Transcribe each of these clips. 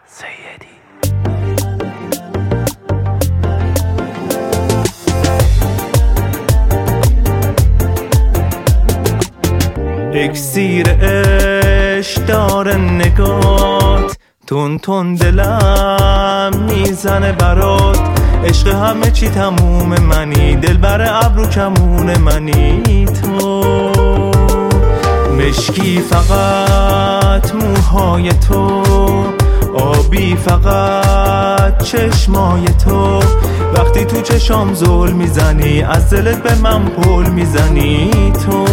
سیدی. اکسیر عشق داره نگات، تون تون دلم میزنه برات. عشق همه چی تموم منی، دل بر ابرو کمون منی. تو مشکی فقط موهای تو، آبی فقط چشمای تو. وقتی تو چشام زل میزنی، از دلت به من پل میزنی. تو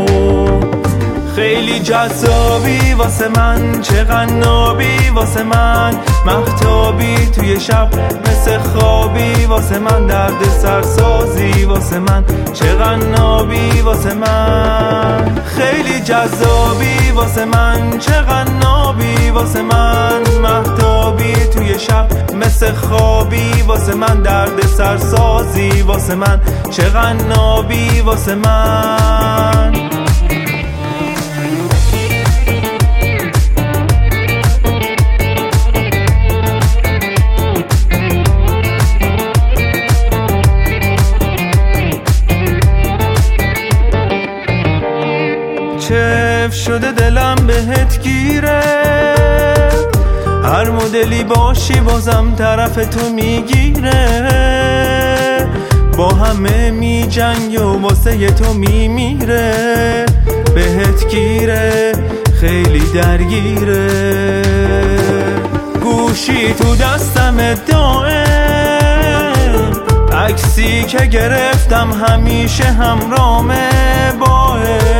خیلی جذابی واسه من، چقدر نابی واسه من. مهتابی توی شب مثل خوابی واسه من. درد سرسازی واسه من، چقدر نابی واسه من. خیلی جذابی واسه من، چقدر نابی واسه من. مهتابی توی شب مثل خوابی واسه من. درد سرسازی واسه من، چقدر نابی واسه من. چف شده دلم بهت گیره، هر مدلی باشی بازم طرف تو میگیره. با همه می جنگ و واسه تو میمیره. بهت گیره خیلی درگیره. گوشی تو دستم دائم، عکسی که گرفتم همیشه همرامه. با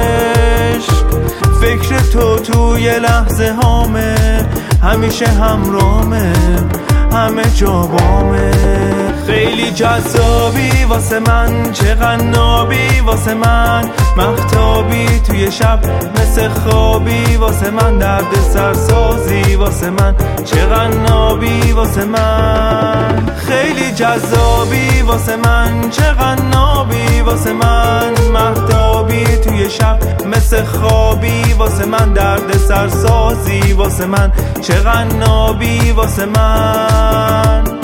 فکر تو توی لحظه هامه، همیشه همرامه، همه جا بامه. خیلی جذابی واسه من، چقدر نابی واسه من. مهتابی توی شب مثل خوابی واسه من. درد سرسازی واسه من، چقدر نابی واسه من. خیلی جذابی واسه من، چقدر نابی واسه من. مهتابی توی شب مثل خوابی واسه من. درد سرسازی واسه من، چقدر نابی واسه من.